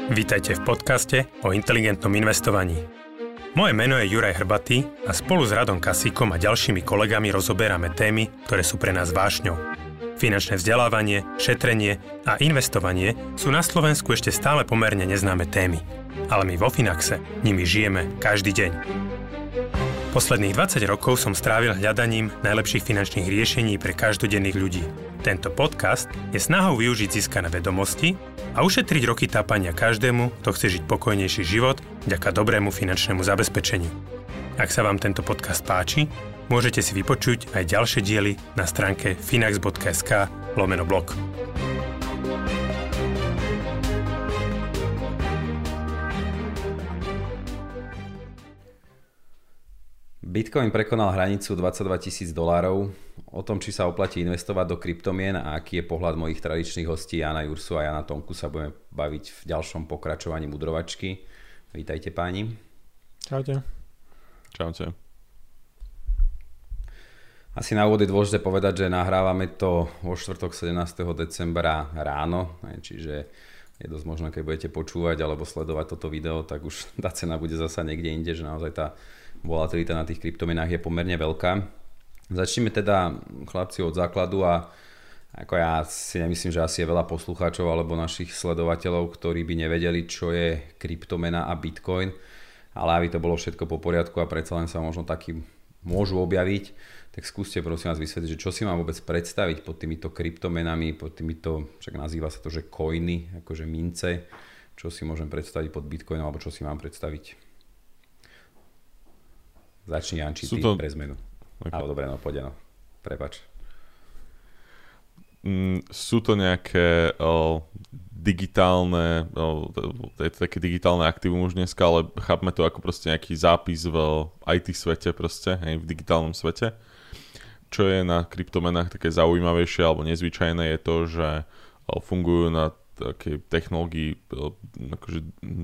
Vítajte v podcaste o inteligentnom investovaní. Moje meno je Juraj Hrbatý a spolu s Radom Kasíkom a ďalšími kolegami rozoberáme témy, ktoré sú pre nás vášňou. Finančné vzdelávanie, šetrenie a investovanie sú na Slovensku ešte stále pomerne neznáme témy. Ale my vo Finaxe nimi žijeme každý deň. Posledných 20 rokov som strávil hľadaním najlepších finančných riešení pre každodenných ľudí. Tento podcast je snahou využiť získané vedomosti a ušetriť roky tápania každému, kto chce žiť pokojnejší život vďaka dobrému finančnému zabezpečeniu. Ak sa vám tento podcast páči, môžete si vypočuť aj ďalšie diely na stránke finax.sk/blog. Bitcoin prekonal hranicu $22,000. O tom, či sa oplatí investovať do kryptomien a aký je pohľad mojich tradičných hostí Jana Jursu a Jana Tomku, sa budeme baviť v ďalšom pokračovaní mudrovačky. Vítajte páni. Čaute. Čaute. Asi na úvod je dôležité povedať, že nahrávame to vo štvrtok 17. decembra ráno, čiže je dosť možné, keď budete počúvať alebo sledovať toto video, tak už tá cena bude zasa niekde inde, že naozaj tá volatilita na tých kryptomenách je pomerne veľká. Začneme teda, chlapci, od základu a ako ja si nemyslím, že asi je veľa poslucháčov alebo našich sledovateľov, ktorí by nevedeli, čo je kryptomena a Bitcoin, ale aby to bolo všetko po poriadku a predsa len sa možno taký môžu objaviť, tak skúste prosím vás vysvetliť, že čo si mám vôbec predstaviť pod týmito kryptomenami, pod týmito, však nazýva sa to, že coiny, akože mince, čo si môžem predstaviť pod Bitcoinom alebo čo si mám predstaviť. Začni, Janči, ty pre zmenu. Okay. Ale dobre, no poď, no. Prepač. Sú to nejaké digitálne, je to také digitálne aktívum už dneska, ale chápme to ako proste nejaký zápis v IT svete proste, hej, v digitálnom svete. Čo je na kryptomenách také zaujímavejšie alebo nezvyčajné je to, že fungujú na takej technológii akože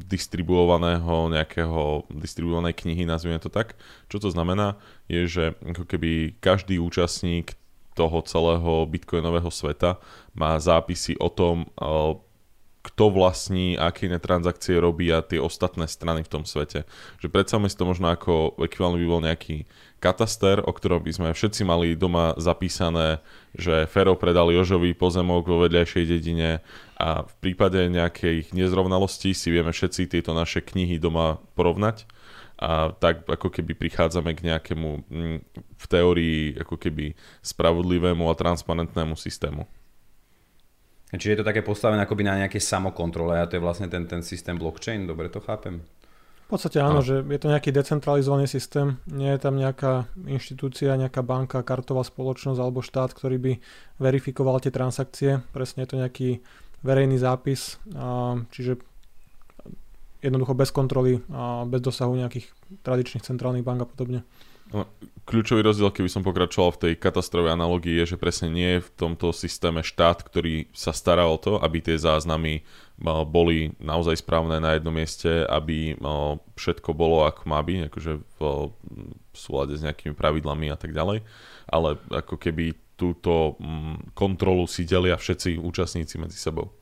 distribuovanej knihy, nazvime to tak. Čo to znamená, je, že ako keby každý účastník toho celého bitcoinového sveta má zápisy o tom, kto vlastní, aké transakcie robí a tie ostatné strany v tom svete. Že predstavme si to možno ako ekvivalent by bol nejaký kataster, o ktorom by sme všetci mali doma zapísané, že Fero predal Jožovi pozemok vo vedľajšej dedine a v prípade nejakých nezrovnalostí si vieme všetci tieto naše knihy doma porovnať a tak ako keby prichádzame k nejakému v teórii ako keby spravodlivému a transparentnému systému. Čiže je to také postavené akoby na nejaké samokontrole a to je vlastne ten systém blockchain, dobre to chápem? V podstate áno, že je to nejaký decentralizovaný systém, nie je tam nejaká inštitúcia, nejaká banka, kartová spoločnosť alebo štát, ktorý by verifikoval tie transakcie, presne je to nejaký verejný zápis, čiže jednoducho bez kontroly a bez dosahu nejakých tradičných centrálnych bank a podobne. Kľúčový rozdiel, keby som pokračoval v tej katastrovej analógii, je, že presne nie je v tomto systéme štát, ktorý sa stará o to, aby tie záznamy boli naozaj správne na jednom mieste, aby všetko bolo ako má byť, akože v súlade s nejakými pravidlami a tak ďalej, ale ako keby túto kontrolu si delia všetci účastníci medzi sebou.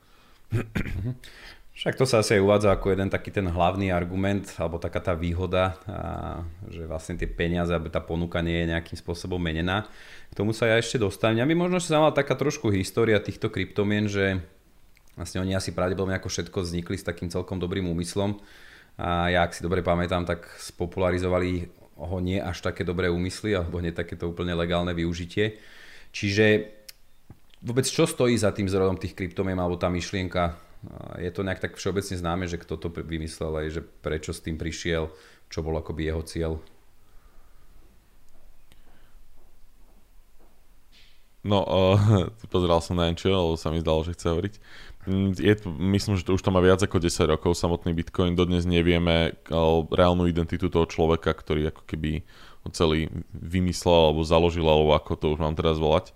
Však to sa asi aj uvádza ako jeden taký ten hlavný argument, alebo taká tá výhoda, že vlastne tie peniaze, aby tá ponuka nie je nejakým spôsobom menená. K tomu sa ja ešte dostanem. Mňa by možno zaujímala taká trošku história týchto kryptomien, že vlastne oni asi pravdepodobne ako všetko vznikli s takým celkom dobrým úmyslom. A ja, ak si dobre pamätám, tak spopularizovali ho nie až také dobré úmysly, alebo nie takéto úplne legálne využitie. Čiže vôbec čo stojí za tým zrodom tých kryptomien, alebo tá myšlienka? Je to nejak tak všeobecne známe, že kto to vymyslel aj, že prečo s tým prišiel, čo bol akoby jeho cieľ? No, pozeral som na niečo, lebo sa mi zdalo, že chce hovoriť. Myslím, že to už to má viac ako 10 rokov samotný Bitcoin. Dodnes nevieme reálnu identitu toho človeka, ktorý ako keby ho celý vymyslel alebo založil, alebo ako to už mám teraz volať.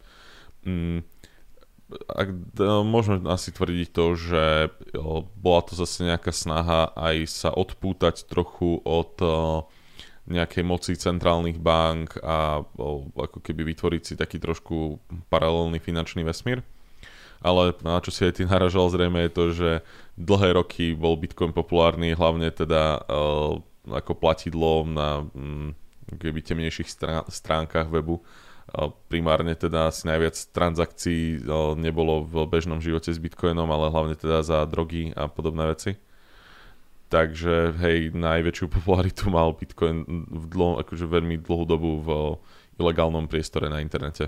Môžeme asi tvrdiť to, že bola to zase nejaká snaha aj sa odpútať trochu od nejakej moci centrálnych bank a ako keby vytvoriť si taký trošku paralelný finančný vesmír. ale na čo si aj ty naražal zrejme je to, že dlhé roky bol Bitcoin populárny, hlavne teda ako platidlo na keby temnejších stránkach webu. Primárne teda asi najviac transakcií nebolo v bežnom živote s Bitcoinom, ale hlavne teda za drogy a podobné veci. Takže hej, najväčšiu popularitu mal Bitcoin akože veľmi dlhú dobu v ilegálnom priestore na internete.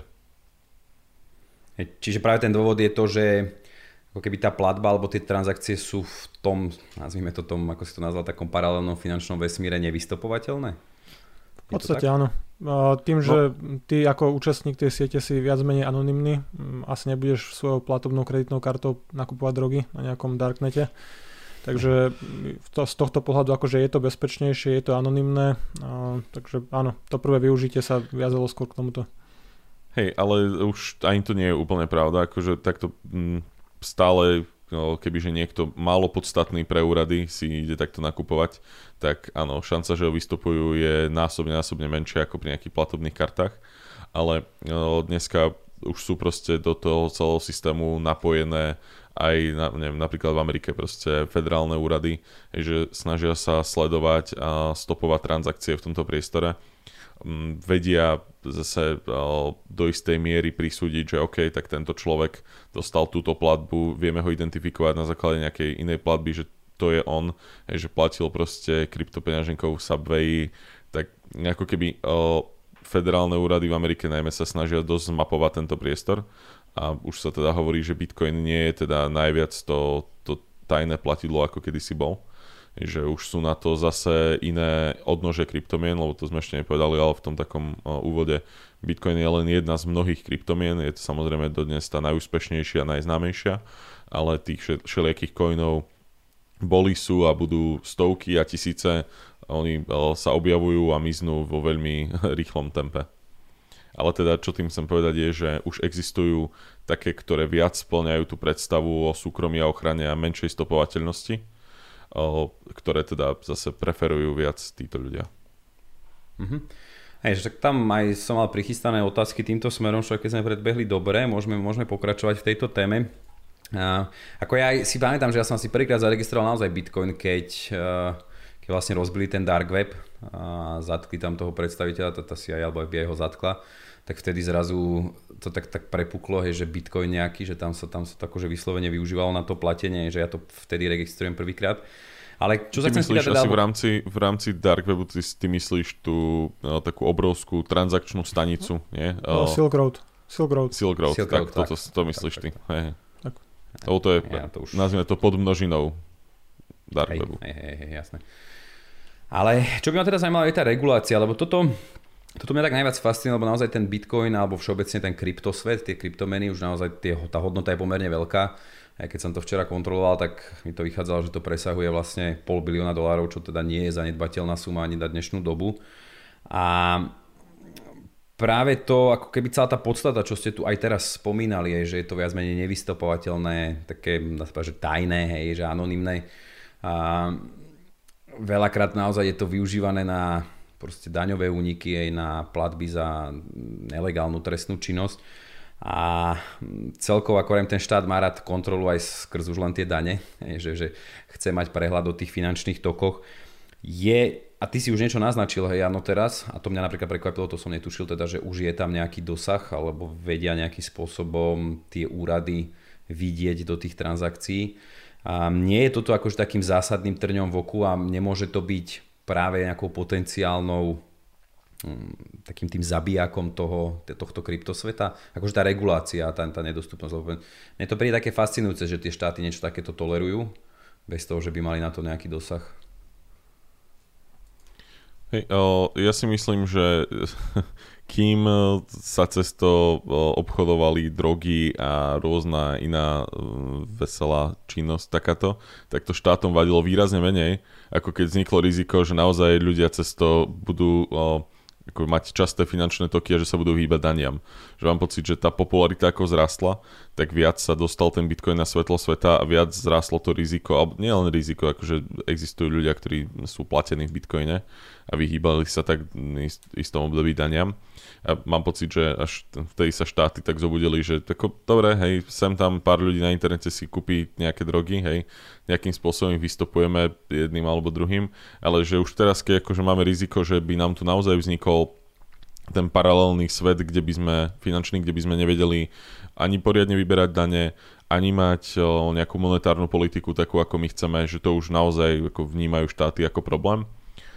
Čiže práve ten dôvod je to, že ako keby tá platba alebo tie transakcie sú v tom, nazvime to tom, ako si to nazval, takom paralelnom finančnom vesmíre nevystopovateľné? V podstate áno. Tým, že ty ako účastník tej siete si viac menej anonymný, asi nebudeš svojou platobnou kreditnou kartou nakupovať drogy na nejakom darknete. Takže z tohto pohľadu akože je to bezpečnejšie, je to anonymné, takže áno, to prvé využitie sa viazalo skôr k tomuto. Hej, ale už ani to nie je úplne pravda, akože takto stále, kebyže niekto málo podstatný pre úrady si ide takto nakupovať, tak áno, šanca, že ho vystupujú je násobne menšia ako pri nejakých platobných kartách, ale dneska už sú proste do toho celého systému napojené aj neviem, napríklad v Amerike proste federálne úrady, že snažia sa sledovať a stopovať transakcie v tomto priestore. Vedia zase do istej miery prisúdiť, že OK, tak tento človek dostal túto platbu, vieme ho identifikovať na základe nejakej inej platby, že to je on, že platil proste kryptopeňaženkou v Subway, tak ako keby federálne úrady v Amerike najmä sa snažia dosť zmapovať tento priestor a už sa teda hovorí, že Bitcoin nie je teda najviac to tajné platidlo, ako kedysi bol. Že už sú na to zase iné odnože kryptomien, lebo to sme ešte nepovedali, ale v tom takom úvode Bitcoin je len jedna z mnohých kryptomien, je to samozrejme dodnes tá najúspešnejšia a najznámejšia, ale tých všelijakých coinov boli, sú a budú stovky a tisíce, oni sa objavujú a miznú vo veľmi rýchlom tempe. Ale teda, čo tým chcem povedať je, že už existujú také, ktoré viac splňajú tú predstavu o súkromí a ochrane a menšej stopovateľnosti, ktoré teda zase preferujú viac títo ľudia. Hej, že tam aj som mal prichystané otázky týmto smerom, čo keď sme predbehli dobre, môžeme pokračovať v tejto téme. Ako ja si pamätám, že ja som si prvýkrát zaregistroval naozaj Bitcoin, keď vlastne rozbili ten dark web a zatkli tam toho predstaviteľa, tá si aj alebo FBI ho zatkla, tak vtedy zrazu to tak prepuklo, hej, že Bitcoin nejaký, že tam sa to akože vyslovene využívalo na to platenie, že ja to vtedy registrujem prvýkrát. Ale čo sa chcem spýtať teda... v rámci dark webu ty myslíš tú takú obrovskú transakčnú stanicu, nie? Silk Road, tak to myslíš ty. Hej. To je, nazvime to podmnožinou dark webu. Hej, jasné. Ale čo by ma teda zaujímalo je tá regulácia, lebo toto mňa tak najviac fascinuje, lebo naozaj ten Bitcoin alebo všeobecne ten kryptosvet, tie kryptomeny, už naozaj tá hodnota je pomerne veľká. Aj keď som to včera kontroloval, tak mi to vychádzalo, že to presahuje vlastne $500 milióna, čo teda nie je zanedbateľná suma ani na dnešnú dobu. A práve to, ako keby celá tá podstata, čo ste tu aj teraz spomínali, je, že je to viac menej nevystopovateľné, také, že tajné, hej, že anonymné. A veľakrát naozaj je to využívané na proste daňové úniky, aj na platby za nelegálnu trestnú činnosť. A celkovo, ako ten štát má rád kontrolu aj skrz už len tie dane, že chce mať prehľad o tých finančných tokoch. A ty si už niečo naznačil, hej, áno teraz, a to mňa napríklad prekvapilo, to som netušil teda, že už je tam nejaký dosah, alebo vedia nejakým spôsobom tie úrady vidieť do tých transakcií. A nie je toto akože takým zásadným trňom v oku a nemôže to byť práve nejakou potenciálnou takým tým zabijakom tohto kryptosveta, akože tá regulácia, tá nedostupnosť. Mne to príde také fascinujúce, že tie štáty niečo takéto tolerujú, bez toho, že by mali na to nejaký dosah. Hej, ja si myslím, že kým sa cez to obchodovali drogy a rôzna iná veselá činnosť takáto, tak to štátom vadilo výrazne menej, ako keď vzniklo riziko, že naozaj ľudia cez to budú ako mať časté finančné toky a že sa budú hýbať daniam. Že mám pocit, že tá popularita ako zrastla, tak viac sa dostal ten Bitcoin na svetlo sveta a viac zrastlo to riziko, alebo nie len riziko, akože existujú ľudia, ktorí sú platení v Bitcoine a vyhýbali sa tak v istom období daniam. A mám pocit, že až vtedy sa štáty tak zobudili, že dobre, hej, sem tam pár ľudí na internete si kúpi nejaké drogy, hej, nejakým spôsobom ich vystopujeme jedným alebo druhým, ale že už teraz, keď akože máme riziko, že by nám tu naozaj vznikol ten paralelný svet, kde by sme finančný, kde by sme nevedeli ani poriadne vyberať dane, ani mať nejakú monetárnu politiku takú, ako my chceme, že to už naozaj ako vnímajú štáty ako problém.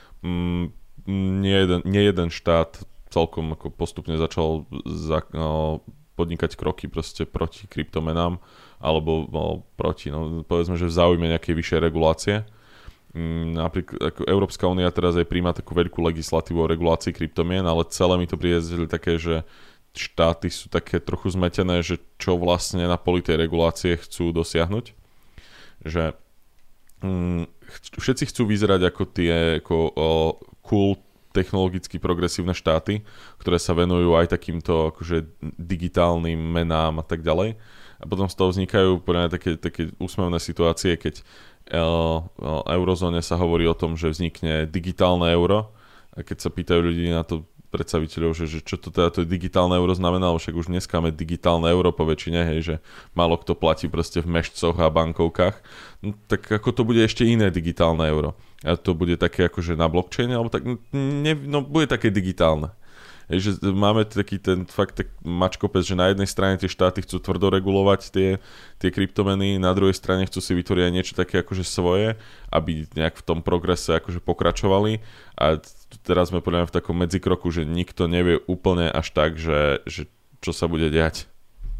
Nie jeden štát celkom ako postupne začal podnikať kroky proste proti kryptomenám alebo proti, povedzme, že v záujme nejakej vyššej regulácie. Napríklad ako Európska únia teraz aj príjma takú veľkú legislatívu o regulácii kryptomien, ale celé mi to príde také, že štáty sú také trochu zmetené, že čo vlastne na poli tej regulácie chcú dosiahnuť. Že všetci chcú vyzerať ako tie cool technologicky progresívne štáty, ktoré sa venujú aj takýmto akože digitálnym menám a tak ďalej. A potom z toho vznikajú také úsmevné situácie, keď eurozóne sa hovorí o tom, že vznikne digitálne euro a keď sa pýtajú ľudí na to predstaviteľov, že čo to teda to digitálne euro znamená, však už dneska máme digitálne euro po väčšine, hej, že málo kto platí proste v mešcoch a bankovkách, no, tak ako to bude ešte iné digitálne euro. A to bude také akože na blockchaine, alebo tak, bude také digitálne. Hej, že máme taký ten fakt tak mačkopec, že na jednej strane tie štáty chcú tvrdo regulovať tie kryptomeny, na druhej strane chcú si vytvoriť aj niečo také akože svoje, aby nejak v tom progrese akože pokračovali. A teraz sme podľa mňa v takom medzikroku, že nikto nevie úplne až tak, že čo sa bude diať.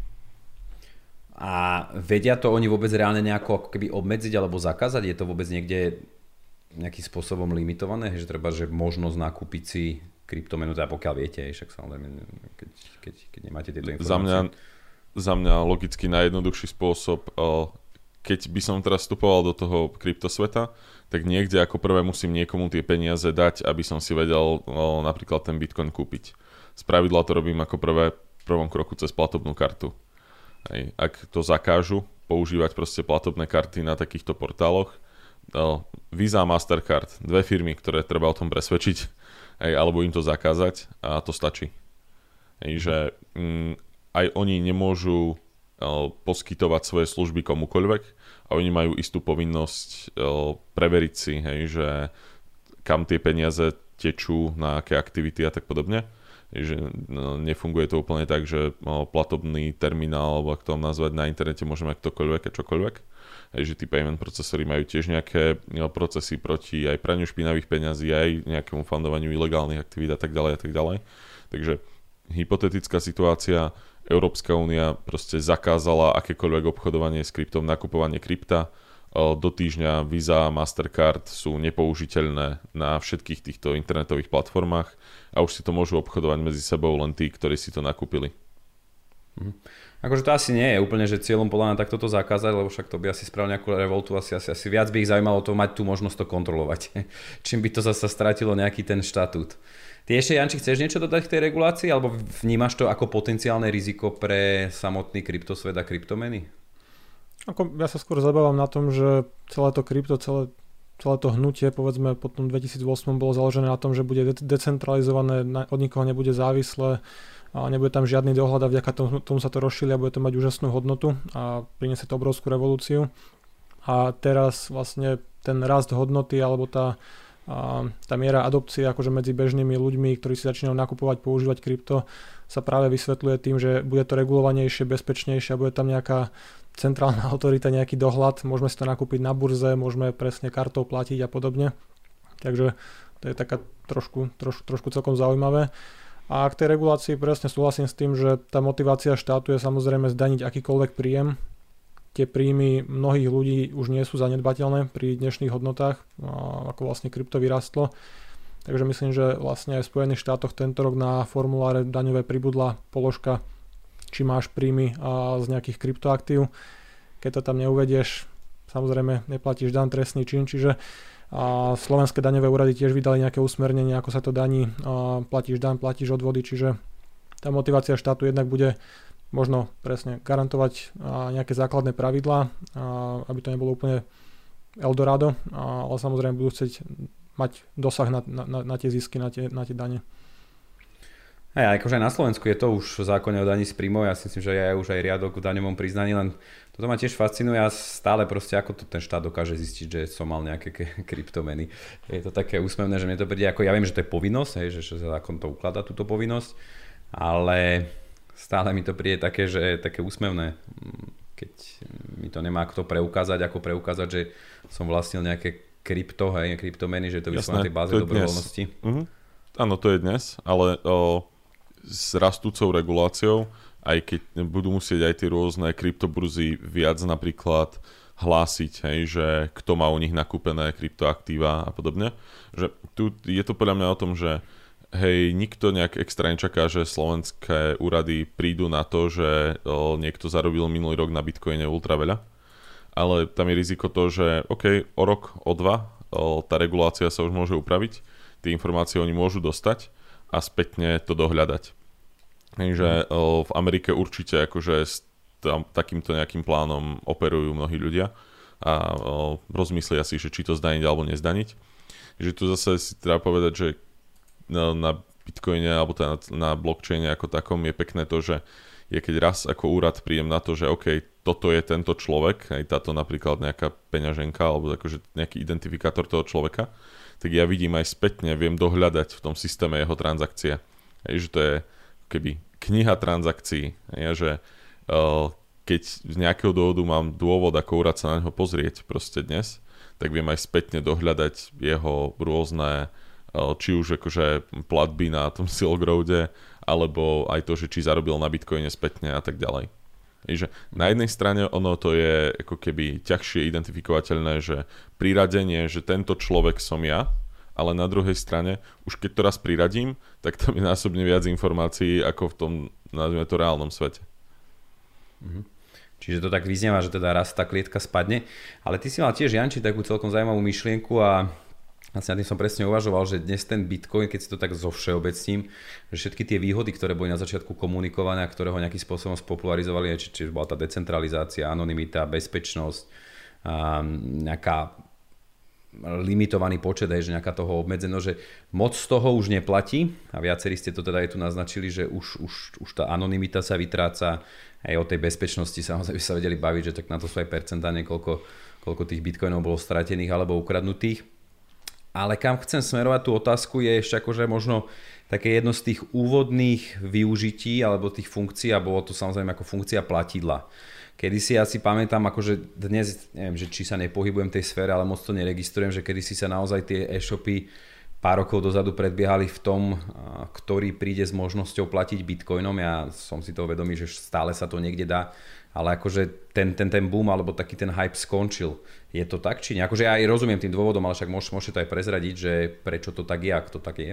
A vedia to oni vôbec reálne nejako ako keby obmedziť alebo zakázať? Je to vôbec niekde nejakým spôsobom limitované? Že treba, že možnosť nakúpiť si kryptomenu, teda pokiaľ viete, však samozrejme, keď nemáte tieto informácie. Za mňa logicky najjednoduchší spôsob, keď by som teraz vstupoval do toho kryptosveta, tak niekde ako prvé musím niekomu tie peniaze dať, aby som si vedel napríklad ten Bitcoin kúpiť. Spravidla to robím ako prvom kroku cez platobnú kartu. Hej. Ak to zakážu používať proste platobné karty na takýchto portáloch, Visa a Mastercard, dve firmy, ktoré treba o tom presvedčiť, alebo im to zakázať a to stačí. Že aj oni nemôžu poskytovať svoje služby komukoľvek a oni majú istú povinnosť preveriť si, že kam tie peniaze tečú, na aké aktivity a tak podobne. Že nefunguje to úplne tak, že platobný terminál, alebo ak to nazvať na internete, môže mať ktokoľvek a čokoľvek. Že tí payment procesory majú tiež nejaké procesy proti aj praniu špinavých peňazí, aj nejakému fundovaniu ilegálnych aktivít a tak ďalej a tak ďalej. Takže hypotetická situácia, Európska únia proste zakázala akékoľvek obchodovanie s kryptom, nakupovanie krypta. Do týždňa Visa a Mastercard sú nepoužiteľné na všetkých týchto internetových platformách a už si to môžu obchodovať medzi sebou len tí, ktorí si to nakúpili. Akože to asi nie je úplne, že cieľom podľa mňa takto to zakázať, lebo však to by asi spravil nejakú revoltu, asi viac by ich zaujímalo to mať tú možnosť to kontrolovať. Čím by to zase stratilo nejaký ten štatút. Ty ešte, Janči, chceš niečo dodať k tej regulácii, alebo vnímaš to ako potenciálne riziko pre samotný kryptosvet a kryptomeny? Ja sa skôr zabávam na tom, že celé to krypto, celé to hnutie, povedzme po tom 2008 bolo založené na tom, že bude decentralizované, od nikoho nebude závislé, a nebude tam žiadny dohľad a vďaka tomu sa to rozšíri a bude to mať úžasnú hodnotu a priniesie to obrovskú revolúciu. A teraz vlastne ten rast hodnoty alebo tá miera adopcie akože medzi bežnými ľuďmi, ktorí si začínajú nakupovať, používať krypto, sa práve vysvetľuje tým, že bude to regulovanejšie, bezpečnejšie a bude tam nejaká centrálna autorita, nejaký dohľad, môžeme si to nakúpiť na burze, môžeme presne kartou platiť a podobne. Takže to je taká trošku celkom zaujímavé. A k tej regulácii presne súhlasím s tým, že tá motivácia štátu je samozrejme zdaniť akýkoľvek príjem. Tie príjmy mnohých ľudí už nie sú zanedbateľné pri dnešných hodnotách, ako vlastne krypto vyrastlo. Takže myslím, že vlastne aj v Spojených štátoch tento rok na formuláre daňové pribudla položka, či máš príjmy z nejakých kryptoaktív. Keď to tam neuvedieš, samozrejme neplatíš daň, trestný čin, čiže A slovenské daňové úrady tiež vydali nejaké usmernenie, ako sa to daní, platíš daň, platíš odvody, čiže tá motivácia štátu jednak bude možno presne garantovať nejaké základné pravidlá, aby to nebolo úplne Eldorado, ale samozrejme budú chcieť mať dosah na tie zisky, na tie dane. A akože aj na Slovensku je to už v zákone o daní z príjmov, ja si myslím, že je už aj riadok v daňovom priznaní, len toto ma tiež fascinuje a stále proste ako to ten štát dokáže zistiť, že som mal nejaké kryptomeny. Je to také úsmevné, že mne to príde ako, ja viem, že to je povinnosť, hej, že zákon to ukladá túto povinnosť, ale stále mi to príde také, že také úsmevné, keď mi to nemá kto preukázať, ako preukázať, že som vlastnil nejaké kryptomeny, že to vyšlo na tej báze dobrovoľnosti. Áno, to je dnes, ale s rastúcou reguláciou, aj keď budú musieť aj tie rôzne kryptoburzy viac napríklad hlásiť, hej, že kto má u nich nakúpené kryptoaktíva a podobne, že tu je to podľa mňa o tom, že hej, nikto nejak extra nečaká, že slovenské úrady prídu na to, že niekto zarobil minulý rok na Bitcoine ultra veľa, ale tam je riziko to, že OK, o rok, o dva, tá regulácia sa už môže upraviť, tie informácie oni môžu dostať a spätne to dohľadať. Takže v Amerike určite akože s takýmto nejakým plánom operujú mnohí ľudia a rozmyslia si, že či to zdaniť alebo nezdaniť. Takže tu zase si treba povedať, že na Bitcoine alebo teda na blockchaine ako takom je pekné to, že je keď raz ako úrad príjem na to, že OK, toto je tento človek, aj táto napríklad nejaká peňaženka alebo akože nejaký identifikátor toho človeka, tak ja vidím aj spätne, viem dohľadať v tom systéme jeho transakcie. Že to je keby kniha transakcií, že keď z nejakého dôvodu mám dôvod ako úrad sa na neho pozrieť proste dnes, tak viem aj spätne dohľadať jeho rôzne, či už akože platby na tom Silk Roade, alebo aj to, že či zarobil na Bitcoine spätne a tak ďalej. Takže na jednej strane ono to je ako keby ťažšie identifikovateľné, že priradenie, že tento človek som ja, ale na druhej strane, už keď to raz priradím, tak tam je násobne viac informácií ako v tom, nazvime to, reálnom svete. Čiže to tak vyznieva, že teda raz tá klietka spadne, ale ty si mal tiež, Janči, takú celkom zaujímavú myšlienku a vlastne na tým som presne uvažoval, že dnes ten Bitcoin, keď si to tak zovšeobecním, že všetky tie výhody, ktoré boli na začiatku komunikované a ktoré ho nejakým spôsobom spopularizovali, čiže bola tá decentralizácia, anonymita, bezpečnosť, nejaká limitovaný počet, že nejaká toho obmedzená, že moc z toho už neplatí a viacerí ste to teda aj tu naznačili, že už tá anonymita sa vytráca, aj o tej bezpečnosti samozrejme sa vedeli baviť, že tak na to sú aj percentá, koľko tých bitcoinov bolo stratených alebo ukradnutých. Ale kam chcem smerovať tú otázku je ešte akože možno také jedno z tých úvodných využití alebo tých funkcií a bolo to samozrejme ako funkcia platidla. Kedysi ja si pamätám, akože dnes, neviem, že či sa nepohybujem v tej sfére, ale moc to neregistrujem, že kedysi sa naozaj tie e-shopy pár rokov dozadu predbiehali v tom, ktorý príde s možnosťou platiť bitcoinom. Ja som si toho vedomý, že stále sa to niekde dá, ale akože ten boom alebo taký ten hype skončil. Je to tak, či nie? Akože ja aj rozumiem tým dôvodom, ale však môžete to aj prezradiť, že prečo to tak je, ak to tak je.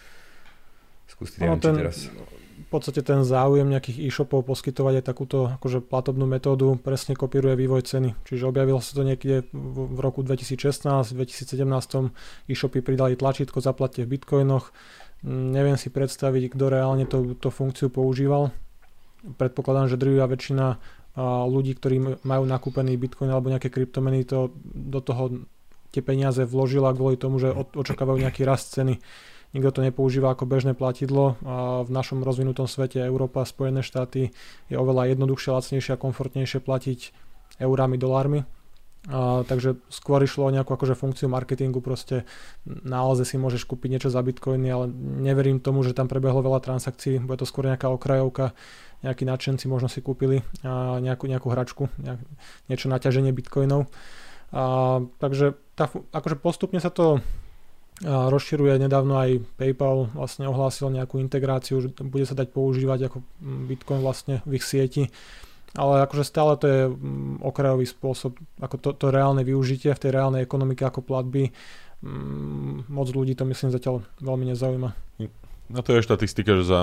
Skúste teraz. V podstate ten záujem nejakých e-shopov poskytovať aj takúto akože platobnú metódu presne kopíruje vývoj ceny. Čiže objavilo sa to niekde v roku 2016, 2017 e-shopy pridali tlačítko zaplatte v bitcoinoch. Neviem si predstaviť, kto reálne tú funkciu používal. Predpokladám, že drvivá väčšina ľudí, ktorí majú nakúpený bitcoin alebo nejaké kryptomeny, to do toho tie peniaze vložila kvôli tomu, že očakávajú nejaký rast ceny. Nikto to nepoužíva ako bežné platidlo a v našom rozvinutom svete Európa, Spojené štáty je oveľa jednoduchšie, lacnejšie a komfortnejšie platiť eurami, dolármi. Takže skôr išlo o nejakú akože funkciu marketingu, proste na Alze si môžeš kúpiť niečo za bitcoiny, ale neverím tomu, že tam prebehlo veľa transakcií, bude to skôr nejaká okrajovka, nejakí nadšenci možno si kúpili nejakú hračku, niečo naťaženie bitcoinov. Takže akože postupne sa to rozširuje. Nedávno aj PayPal vlastne ohlásil nejakú integráciu, že bude sa dať používať ako Bitcoin vlastne v ich sieti. Ale akože stále to je okrajový spôsob, ako to reálne využitie v tej reálnej ekonomike ako platby. Moc ľudí to myslím zatiaľ veľmi nezaujíma. No to je štatistika, že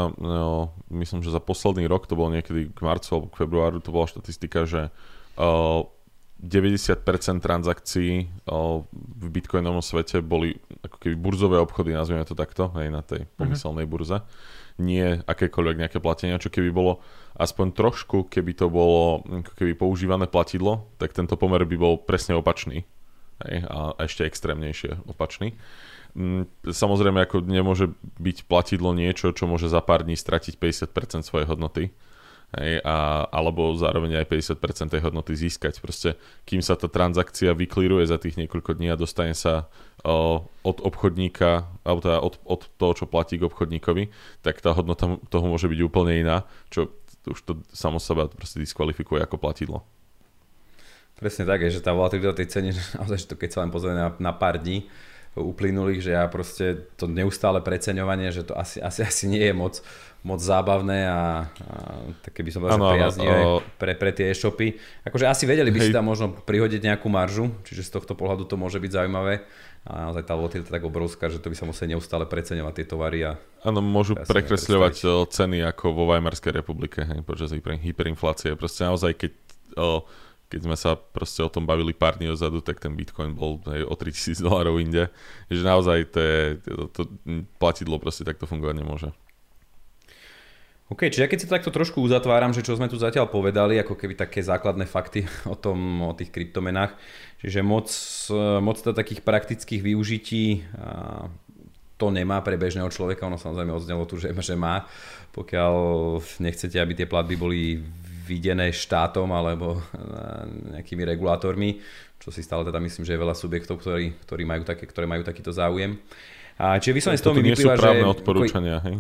myslím, že za posledný rok, to bolo niekedy k marcu alebo k februáru, to bola štatistika, že 90% transakcií v bitcoinovom svete boli ako keby burzové obchody, nazvime to takto, hej, na tej pomyselnej burze. Nie akékoľvek nejaké platenia, čo keby bolo aspoň trošku, keby to bolo ako keby používané platidlo, tak tento pomer by bol presne opačný. Hej, a ešte extrémnejšie opačný. Samozrejme, ako nemôže byť platidlo niečo, čo môže za pár dní stratiť 50% svojej hodnoty. Hej, alebo zároveň aj 50% tej hodnoty získať. Proste, kým sa tá transakcia vyklíruje za tých niekoľko dní a dostane sa od obchodníka, alebo teda od toho, čo platí k obchodníkovi, tak tá hodnota toho môže byť úplne iná, čo už to samo seba proste diskvalifikuje ako platidlo. Presne tak, že tá volatilita tej ceny, že to keď sa len pozrieme na pár dní uplynulých, že ja proste to neustále preceňovanie, že to asi nie je moc zábavné a také by som povedal, že priaznivé pre tie e-shopy. Akože asi vedeli by si tam možno prihodiť nejakú maržu, čiže z tohto pohľadu to môže byť zaujímavé. A naozaj tá volatilita je tak obrovská, že to by sa museli neustále preceňovať tie tovary. Áno, môžu prekresľovať ceny ako vo Weimarskej republike, počas hyperinflácie. Proste naozaj, keď sme sa proste o tom bavili pár dní dozadu, tak ten Bitcoin bol o $3,000 inde. Že naozaj to platidlo proste takto fungovať nemôže. OK, čiže keď si to takto trošku uzatváram, že čo sme tu zatiaľ povedali, ako keby také základné fakty o tých kryptomenách, čiže moc takých praktických využití to nemá pre bežného človeka, ono samozrejme odznelo tu, že má, pokiaľ nechcete, aby tie platby boli videné štátom alebo nejakými regulátormi, čo si stále teda myslím, že je veľa subjektov, ktoré majú takýto záujem. A čiže vyslovene z toho mi vyplýva, že... To nie sú právne odporúčania, hej?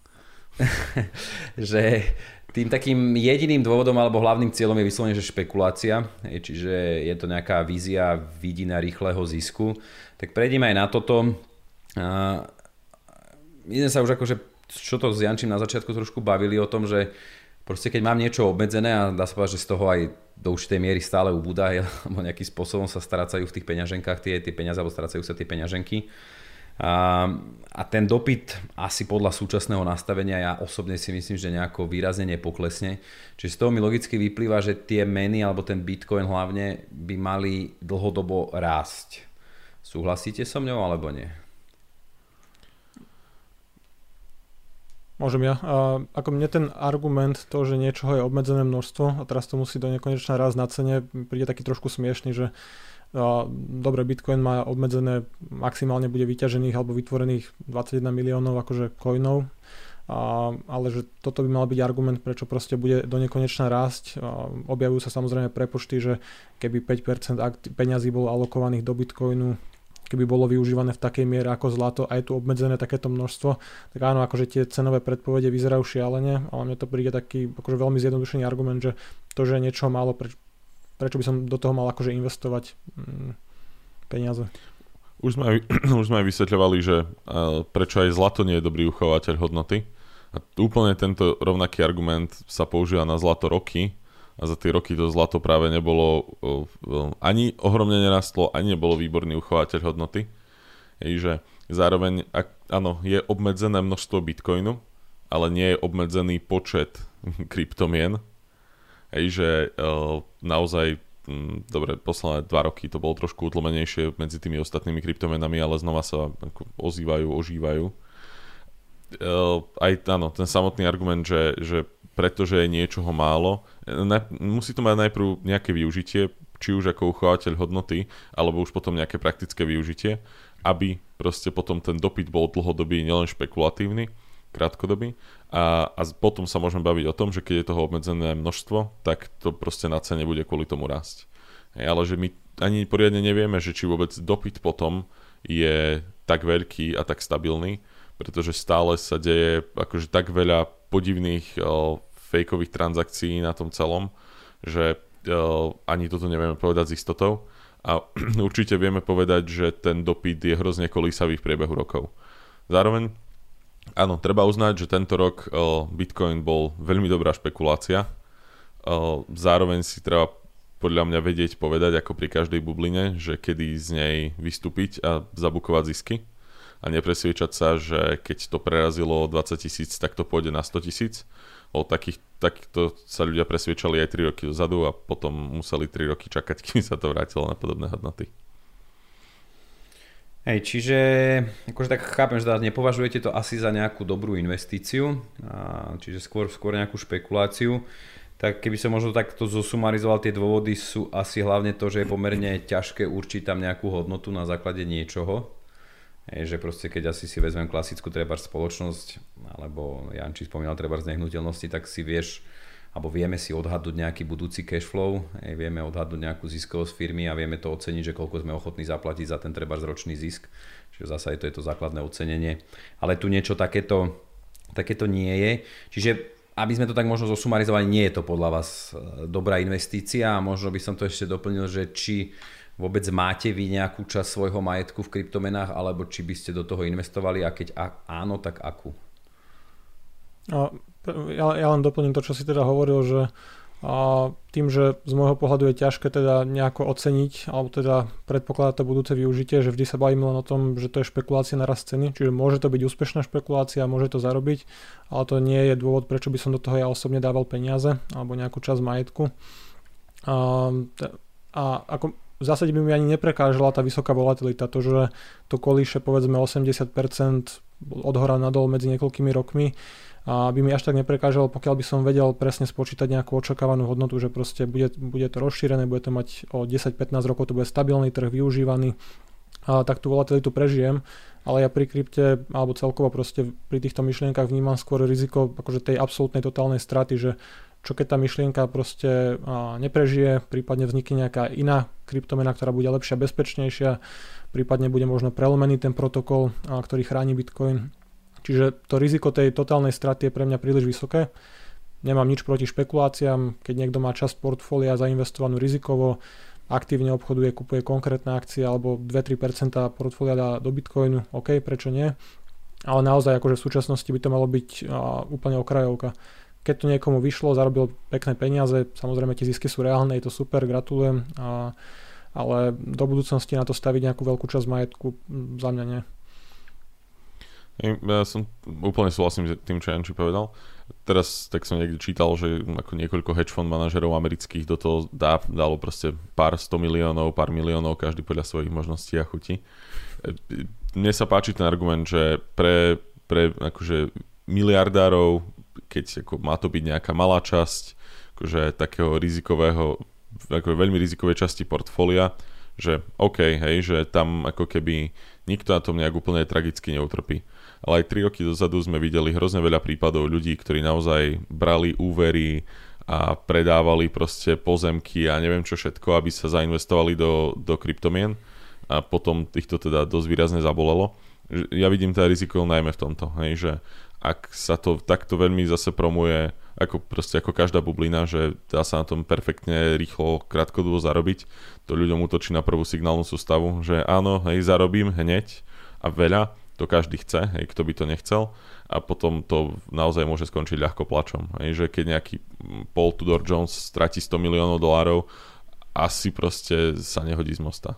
Že tým takým jediným dôvodom alebo hlavným cieľom je vyslovene, že špekulácia, čiže je to nejaká vízia vidina rýchleho zisku. Tak prejdeme aj na toto. My sme sa už akože, čo to s Jančím na začiatku trošku bavili o tom, že proste keď mám niečo obmedzené a dá sa povedať, že z toho aj do určitej miery stále ubúda, alebo nejakým spôsobom sa strácajú v tých peňaženkách tie peniaze, alebo strácajú sa tie peňaženky. A ten dopyt asi podľa súčasného nastavenia ja osobne si myslím, že nejako výrazne nepoklesne. Čiže z toho mi logicky vyplýva, že tie meny alebo ten Bitcoin hlavne by mali dlhodobo rásť. Súhlasíte so mňou alebo nie? Môžem ja. Ako mne ten argument, to, že niečoho je obmedzené množstvo a teraz to musí do nekonečna rásť na cene, príde taký trošku smiešný, že dobre, Bitcoin má obmedzené, maximálne bude vyťažených alebo vytvorených 21 miliónov akože coinov, ale že toto by mal byť argument, prečo proste bude do nekonečna rásť. Objavujú sa samozrejme prepočty, že keby 5% peňazí bolo alokovaných do Bitcoinu, keby bolo využívané v takej miere ako zlato a je tu obmedzené takéto množstvo, tak áno, akože tie cenové predpovede vyzerajú šialene, ale mne to príde taký akože veľmi zjednodušený argument, že to, že niečo málo, prečo by som do toho mal akože investovať peniaze. Už sme aj vysvetľovali, že prečo aj zlato nie je dobrý uchovateľ hodnoty. A úplne tento rovnaký argument sa používa na zlato roky a za tie roky to zlato práve nebolo ani ohromne nerastlo, ani nebolo výborný uchovateľ hodnoty. Že zároveň, áno, je obmedzené množstvo bitcoinu, ale nie je obmedzený počet kryptomien. Že naozaj, dobre, posledné 2 roky to bolo trošku utlmenejšie medzi tými ostatnými kryptomenami, ale znova sa ozývajú, ožívajú. Aj áno, ten samotný argument, že pretože je niečoho málo, musí to mať najprv nejaké využitie, či už ako uchovateľ hodnoty, alebo už potom nejaké praktické využitie, aby proste potom ten dopyt bol dlhodobý, nielen špekulatívny, krátkodobý. A potom sa môžeme baviť o tom, že keď je toho obmedzené množstvo, tak to proste na cene bude kvôli tomu rásť. Ale že my ani poriadne nevieme, že či vôbec dopyt potom je tak veľký a tak stabilný, pretože stále sa deje akože tak veľa podivných fejkových transakcií na tom celom, že ani toto nevieme povedať s istotou. A určite vieme povedať, že ten dopyt je hrozne kolísavý v priebehu rokov. Zároveň áno, treba uznať, že tento rok Bitcoin bol veľmi dobrá špekulácia. Zároveň si treba podľa mňa vedieť povedať, ako pri každej bubline, že kedy z nej vystúpiť a zabukovať zisky. A nepresviečať sa, že keď to prerazilo 20 000, tak to pôjde na 100 000. takto sa ľudia presviečali aj 3 roky dozadu a potom museli 3 roky čakať, kým sa to vrátilo na podobné hodnoty. Hej, čiže akože tak chápem, že nepovažujete to asi za nejakú dobrú investíciu, čiže skôr nejakú špekuláciu. Tak keby som možno takto zosumarizoval, tie dôvody sú asi hlavne to, že je pomerne ťažké určiť tam nejakú hodnotu na základe niečoho. Že proste keď asi si vezmem klasickú trebárs spoločnosť, alebo Janči spomínal trebárs nehnuteľnosti, tak si vieš, alebo vieme si odhadnúť nejaký budúci cash flow, vieme odhadnúť nejakú ziskovosť firmy a vieme to oceniť, že koľko sme ochotní zaplatiť za ten trebárs ročný zisk. Čiže zasa je to základné ocenenie. Ale tu niečo takéto nie je. Čiže aby sme to tak možno zosumarizovali, nie je to podľa vás dobrá investícia a možno by som to ešte doplnil, že či vôbec máte vy nejakú časť svojho majetku v kryptomenách, alebo či by ste do toho investovali a keď áno, tak akú? Ja len doplním to, čo si teda hovoril, že tým, že z môjho pohľadu je ťažké teda nejako oceniť alebo teda predpokladať to budúce využitie, že vždy sa bavíme len o tom, že to je špekulácia na rast ceny, čiže môže to byť úspešná špekulácia, môže to zarobiť, ale to nie je dôvod, prečo by som do toho ja osobne dával peniaze alebo nejakú časť majetku. A ako v zásade by mi ani neprekážala tá vysoká volatilita, to, že to kolíše povedzme 80% od hora nadol medzi niekoľkými rokmi, a by mi až tak neprekážalo, pokiaľ by som vedel presne spočítať nejakú očakávanú hodnotu, že proste bude to rozšírené, bude to mať o 10-15 rokov, to bude stabilný trh, využívaný, a tak tú volatilitu prežijem, ale ja pri krypte alebo celkovo proste pri týchto myšlienkach vnímam skôr riziko akože tej absolútnej totálnej straty, že čo keď tá myšlienka proste neprežije, prípadne vznikne nejaká iná kryptomena, ktorá bude lepšia, bezpečnejšia, prípadne bude možno prelomený ten protokol, ktorý chráni Bitcoin. Čiže to riziko tej totálnej straty je pre mňa príliš vysoké. Nemám nič proti špekuláciám, keď niekto má časť portfólia zainvestovanú rizikovo, aktívne obchoduje, kupuje konkrétne akcie alebo 2-3% portfólia dá do Bitcoinu, OK, prečo nie? Ale naozaj akože v súčasnosti by to malo byť úplne okrajovka. Keď to niekomu vyšlo, zarobil pekné peniaze, samozrejme tie zisky sú reálne, je to super, gratulujem, ale do budúcnosti na to staviť nejakú veľkú časť majetku za mňa nie. Ja som úplne súhlasím s tým, čo Janči povedal. Teraz tak som niekde čítal, že ako niekoľko hedge fund manažerov amerických do toho dalo proste pár 100 miliónov, pár miliónov, každý podľa svojich možností a chutí. Mne sa páči ten argument, že pre akože miliardárov, keď ako má to byť nejaká malá časť akože takého rizikového, ako veľmi rizikovej časti portfólia, že OK, hej, že tam ako keby nikto na tom nejak úplne tragicky neutrpí. Ale aj 3 roky dozadu sme videli hrozne veľa prípadov ľudí, ktorí naozaj brali úvery a predávali proste pozemky a neviem čo všetko, aby sa zainvestovali do kryptomien a potom týchto teda dosť výrazne zabolelo. Ja vidím teda riziko najmä v tomto, hej, že ak sa to takto veľmi zase promuje ako každá bublina, že dá sa na tom perfektne rýchlo, krátkodobo zarobiť, to ľuďom útočí na prvú signálnu sústavu, že áno, hej, zarobím hneď a veľa, to každý chce, hej, kto by to nechcel a potom to naozaj môže skončiť ľahko plačom. Hej, že keď nejaký Paul Tudor Jones stratí $100 miliónov, asi proste sa nehodí z mosta.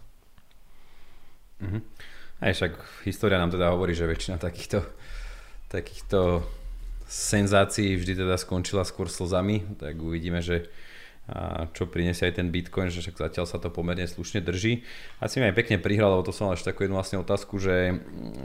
Aj však história nám teda hovorí, že väčšina takýchto senzácií vždy teda skončila skôr slzami, tak uvidíme, že čo prinesie aj ten Bitcoin, že však zatiaľ sa to pomerne slušne drží. A si mi aj pekne prihral, lebo to som mal ešte takú jednu vlastne otázku, že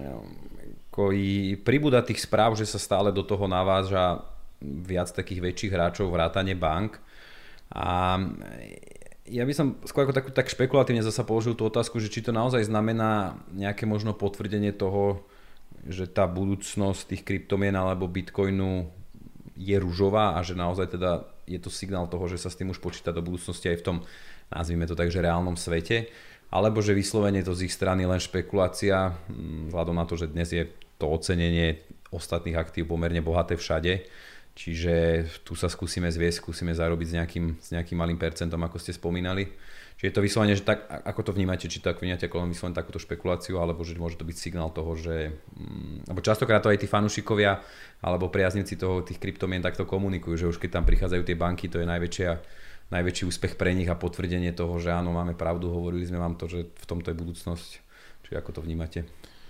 pribúda tých správ, že sa stále do toho naváža viac takých väčších hráčov, vrátane bank. A ja by som skôr ako tak špekulatívne zasa položil tú otázku, že či to naozaj znamená nejaké možno potvrdenie toho, že tá budúcnosť tých kryptomien alebo Bitcoinu je ružová a že naozaj teda je to signál toho, že sa s tým už počíta do budúcnosti aj v tom, nazvime to tak, že reálnom svete, alebo že vyslovene to z ich strany len špekulácia, vzhľadom na to, že dnes je to ocenenie ostatných aktív pomerne bohaté všade, čiže tu sa skúsime zarobiť s nejakým malým percentom, ako ste spomínali. Čiže je to vyslovene, že tak, ako to vnímate, či to vnímate ako vyslovene takúto špekuláciu, alebo že môže to byť signál toho, že alebo častokrát to aj tí fanúšikovia alebo priaznivci toho tých kryptomien takto komunikujú, že už keď tam prichádzajú tie banky, to je najväčší úspech pre nich a potvrdenie toho, že áno, máme pravdu, hovorili sme vám to, že v tomto je budúcnosť. Čiže ako to vnímate?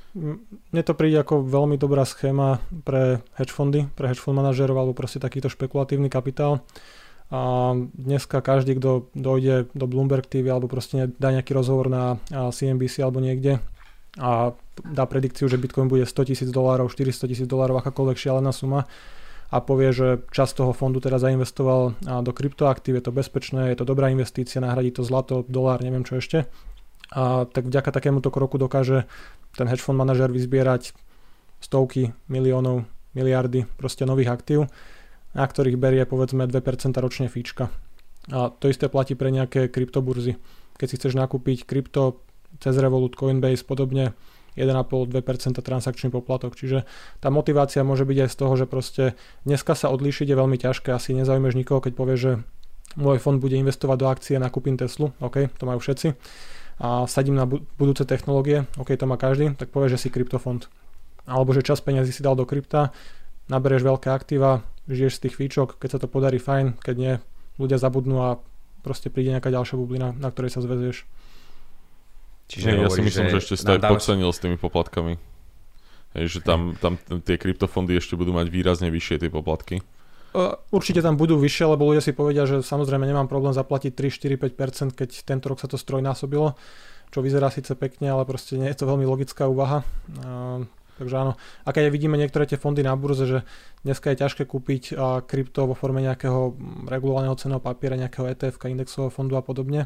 Mne to príde ako veľmi dobrá schéma pre hedge fondy, pre hedge fund manažerov alebo proste takýto špekulatívny kapitál. A dneska každý, kto dojde do Bloomberg TV alebo proste dá nejaký rozhovor na CNBC alebo niekde a dá predikciu, že Bitcoin bude $100,000, $400,000, akákoľvek šialená suma a povie, že časť toho fondu teda zainvestoval do kryptoaktív, je to bezpečné, je to dobrá investícia, nahradí to zlato, dolár, neviem čo ešte. A tak vďaka takémuto kroku dokáže ten hedge fund manažer vyzbierať stovky miliónov, miliardy proste nových aktív, na ktorých berie povedzme 2% ročne fíčka. A to isté platí pre nejaké kryptoburzy. Keď si chceš nakúpiť krypto cez Revolut, Coinbase, podobne 1,5-2% transakčný poplatok. Čiže tá motivácia môže byť aj z toho, že proste dneska sa odlíšiť je veľmi ťažké. Asi nezaujmeš nikoho, keď povie, že môj fond bude investovať do akcie, nakúpim Teslu. OK, to majú všetci. A sadím na budúce technológie. OK, to má každý. Tak povie, že si kryptofond. Alebo že čas peniazy si dal do krypta, naberieš veľké aktíva, žiješ z tých fíčok, keď sa to podarí fajn, keď nie, ľudia zabudnú a proste príde nejaká ďalšia bublina, na ktorej sa zväzuješ. Čiže ja si myslím, že ešte sa aj podcenil s tými poplatkami. Hej, že tam tie kryptofondy ešte budú mať výrazne vyššie tie poplatky. Určite tam budú vyššie, lebo ľudia si povedia, že samozrejme nemám problém zaplatiť 3, 4, 5%, keď tento rok sa to strojnásobilo, čo vyzerá síce pekne, ale proste nie je to veľmi logická úvaha. Takže áno. A keď vidíme niektoré tie fondy na burze, že dneska je ťažké kúpiť krypto vo forme nejakého regulovaného cenného papiera, nejakého ETF, indexového fondu a podobne.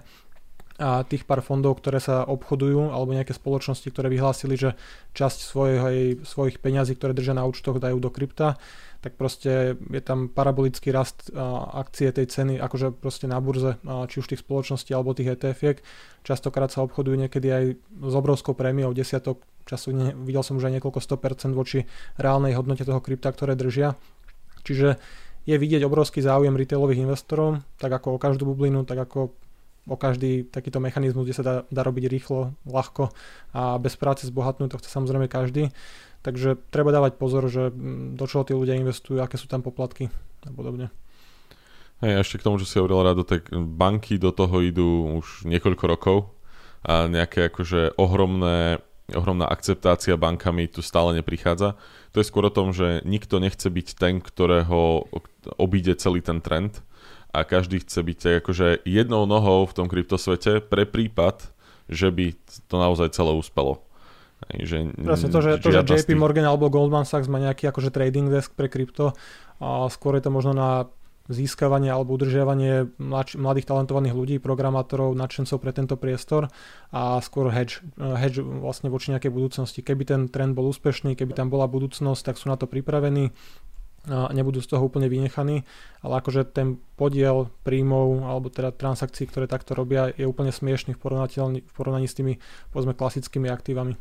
A tých pár fondov, ktoré sa obchodujú, alebo nejaké spoločnosti, ktoré vyhlásili, že časť svojich peňazí, ktoré držia na účtoch, dajú do krypta, tak proste je tam parabolický rast akcie tej ceny, akože proste na burze, či už tých spoločností alebo tých ETF-iek. Častokrát sa obchodujú niekedy aj s obrovskou prémiou, desiatok času, videl som už aj niekoľko 100% voči reálnej hodnote toho krypta, ktoré držia. Čiže je vidieť obrovský záujem retailových investorov, tak ako o každú bublinu, tak ako o každý takýto mechanizmus, kde sa dá robiť rýchlo, ľahko a bez práce zbohatnúť, to chce samozrejme každý. Takže treba dávať pozor, že do čoho tí ľudia investujú, aké sú tam poplatky a podobne. Hej, ešte k tomu, čo si hovoril, Rado, tak banky do toho idú už niekoľko rokov a nejaké akože ohromná akceptácia bankami tu stále neprichádza. To je skôr o tom, že nikto nechce byť ten, ktorého obíde celý ten trend a každý chce byť akože jednou nohou v tom kryptosvete pre prípad, že by to naozaj celé uspelo. Presne to, že JP Morgan alebo Goldman Sachs má nejaký akože trading desk pre krypto a skôr je to možno na získavanie alebo udržiavanie mladých talentovaných ľudí, programátorov, nadšencov pre tento priestor a skôr hedge vlastne voči nejakej budúcnosti. Keby ten trend bol úspešný, keby tam bola budúcnosť, tak sú na to pripravení a nebudú z toho úplne vynechaní, ale akože ten podiel príjmov alebo teda transakcií, ktoré takto robia, je úplne smiešný v porovnaní s tými povedzme klasickými aktívami.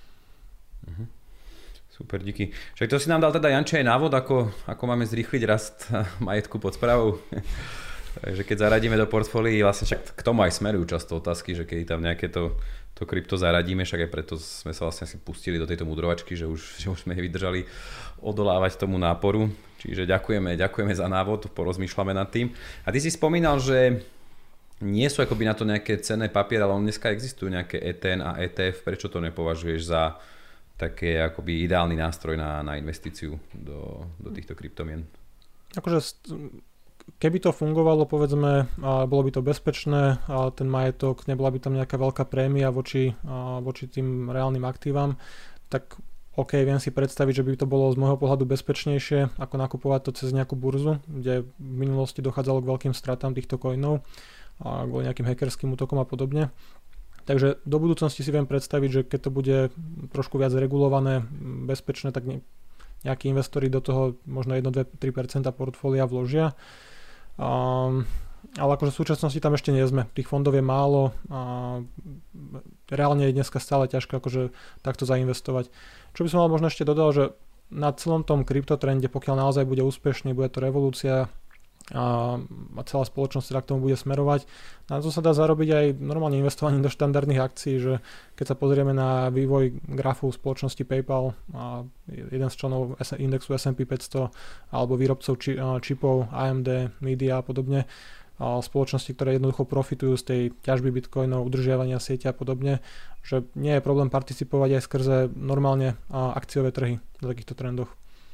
Super, díky. Však to si nám dal teda Janče aj návod, ako máme zrýchliť rast majetku pod správou. Takže keď zaradíme do portfólií, vlastne však k tomu aj smerujú často otázky, že keď tam nejaké to krypto zaradíme, však aj preto sme sa vlastne asi pustili do tejto mudrovačky, že už sme vydržali odolávať tomu náporu. Čiže ďakujeme za návod, porozmýšľame nad tým. A ty si spomínal, že nie sú akoby na to nejaké cenné papiere, ale dneska existujú nejaké ETN a ETF. Prečo to nepovažuješ za také akoby ideálny nástroj na investíciu do týchto kryptomien? Akože keby to fungovalo, povedzme, bolo by to bezpečné, a ten majetok, nebola by tam nejaká veľká prémia voči tým reálnym aktívam, tak OK, viem si predstaviť, že by to bolo z môjho pohľadu bezpečnejšie, ako nakupovať to cez nejakú burzu, kde v minulosti dochádzalo k veľkým stratám týchto coinov a kvôli nejakým hackerským útokom a podobne. Takže do budúcnosti si viem predstaviť, že keď to bude trošku viac regulované, bezpečné, tak nejakí investori do toho možno 1-2-3% portfólia vložia. Ale akože v súčasnosti tam ešte nie sme. Tých fondov je málo a reálne je dneska stále ťažké akože takto zainvestovať. Čo by som mal možno ešte dodal, že na celom tom kryptotrende, pokiaľ naozaj bude úspešný, bude to revolúcia a celá spoločnosť teda k tomu bude smerovať. Na to sa dá zarobiť aj normálne investovaním do štandardných akcií, že keď sa pozrieme na vývoj grafu spoločnosti PayPal, a jeden z členov indexu S&P 500 alebo výrobcov čipov AMD, Nvidia a podobne, spoločnosti, ktoré jednoducho profitujú z tej ťažby bitcoinov, udržiavania siete a podobne, že nie je problém participovať aj skrze normálne akciové trhy na takýchto trendoch.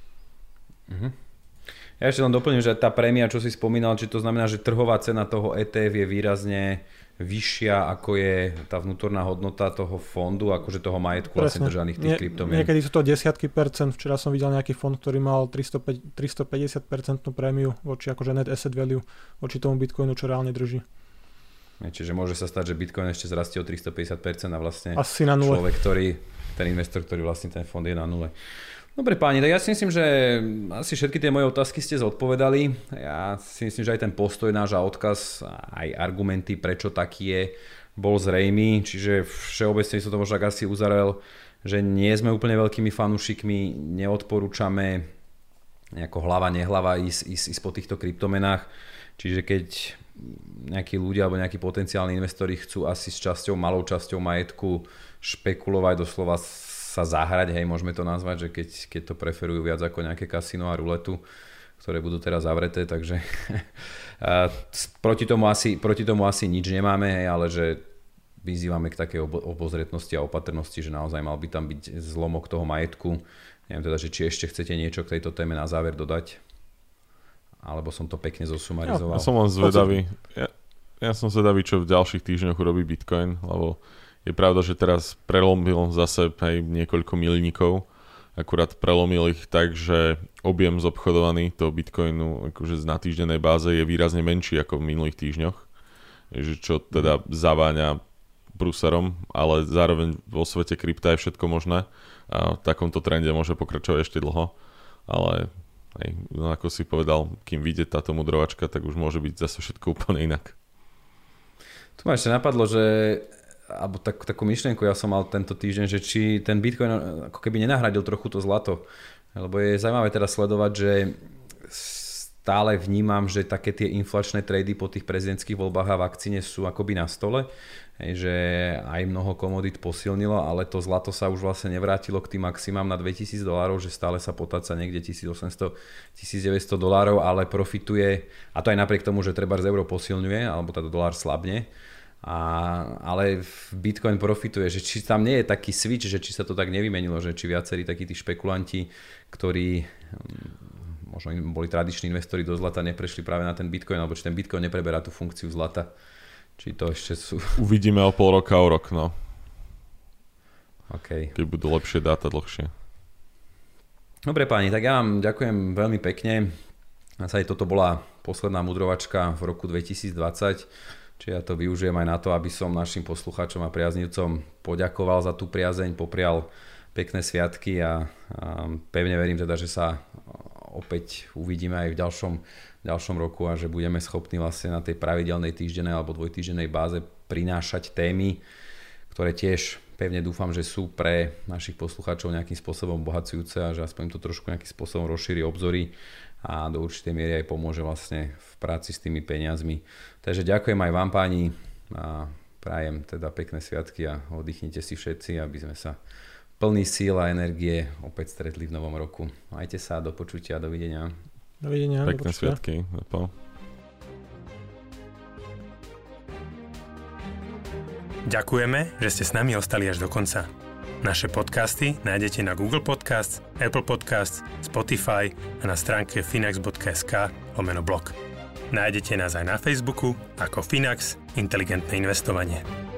Ja ešte len doplním, že tá prémia, čo si spomínal, či to znamená, že trhová cena toho ETF je výrazne vyššia, ako je tá vnútorná hodnota toho fondu, akože toho majetku vlastne držaných tých kryptomien. Niekedy sú to desiatky percent. Včera som videl nejaký fond, ktorý mal 350% prémiu voči akože net asset value voči tomu bitcoinu, čo reálne drží. Čiže môže sa stať, že bitcoin ešte zrastie o 350% a vlastne asi na nule. Človek, ten investor, ktorý vlastne ten fond je na nule. Dobre páni, tak ja si myslím, že asi všetky tie moje otázky ste zodpovedali. Ja si myslím, že aj ten postoj náš a odkaz, aj argumenty, prečo taký je, bol zrejmý. Čiže všeobecne som to možno asi uzarel, že nie sme úplne veľkými fanúšikmi, neodporúčame nejako hlava, nehlava ísť po týchto kryptomenách. Čiže keď nejakí ľudia alebo nejakí potenciálni investori chcú asi s časťou, malou časťou majetku špekulovať, doslova sa zahrať, hej, môžeme to nazvať, že keď to preferujú viac ako nejaké kasino a ruletu, ktoré budú teraz zavreté, takže proti tomu asi nič nemáme, hej, ale že vyzývame k takej obozretnosti a opatrnosti, že naozaj mal by tam byť zlomok toho majetku. Neviem teda, že či ešte chcete niečo k tejto téme na záver dodať, alebo som to pekne zosumarizoval. Ja som len zvedavý. Ja som zvedavý, čo v ďalších týždňoch urobí Bitcoin, lebo je pravda, že teraz prelomil zase aj niekoľko milníkov. Akurát prelomil ich tak, že objem zobchodovaný toho Bitcoinu akože na týždennej báze je výrazne menší ako v minulých týždňoch. Čo teda zaváňa prúserom, ale zároveň vo svete krypta je všetko možné. A v takomto trende môže pokračovať ešte dlho. Ale ako si povedal, kým vyjde táto mudrovačka, tak už môže byť zase všetko úplne inak. Tu ma ešte napadlo, že alebo takú myšlienku ja som mal tento týždeň, že či ten Bitcoin ako keby nenahradil trochu to zlato. Lebo je zaujímavé teda sledovať, že stále vnímam, že také tie inflačné trady po tých prezidentských voľbách a vakcíne sú akoby na stole. Že aj mnoho komodít posilnilo, ale to zlato sa už vlastne nevrátilo k tým maximám na $2000, že stále sa potáca niekde $1800-1900, ale profituje, a to aj napriek tomu, že trebárs euro posilňuje, alebo teda dolár slabne. Ale Bitcoin profituje, že či tam nie je taký switch, že či sa to tak nevymenilo, že či viacerí takí tí špekulanti, ktorí možno boli tradiční investori do zlata, neprešli práve na ten Bitcoin, alebo či ten Bitcoin nepreberá tú funkciu zlata. Či to ešte sú... Uvidíme o pol roka, o rok, no. Okay. Keď budú lepšie dáta, dlhšie. Dobre páni, tak ja vám ďakujem veľmi pekne. Aj toto bola posledná mudrovačka v roku 2020. Čiže ja to využijem aj na to, aby som našim poslucháčom a priaznivcom poďakoval za tú priazeň, poprial pekné sviatky a pevne verím teda, že sa opäť uvidíme aj v ďalšom roku a že budeme schopní vlastne na tej pravidelnej týždennej alebo dvojtýždennej báze prinášať témy, ktoré tiež pevne dúfam, že sú pre našich poslucháčov nejakým spôsobom obohacujúce a že aspoň to trošku nejakým spôsobom rozšíri obzory a do určitej miery aj pomôže vlastne v práci s tými peniazmi. Takže ďakujem aj vám páni a prajem teda pekné sviatky a oddychnite si všetci, aby sme sa plný síl a energie opäť stretli v novom roku. Majte sa, do počutia, dovidenia. Dovidenia. Pekné sviatky. Ďakujeme, že ste s nami ostali až do konca. Naše podcasty nájdete na Google Podcasts, Apple Podcasts, Spotify a na stránke finax.sk/blog. Nájdete nás aj na Facebooku ako Finax Inteligentné investovanie.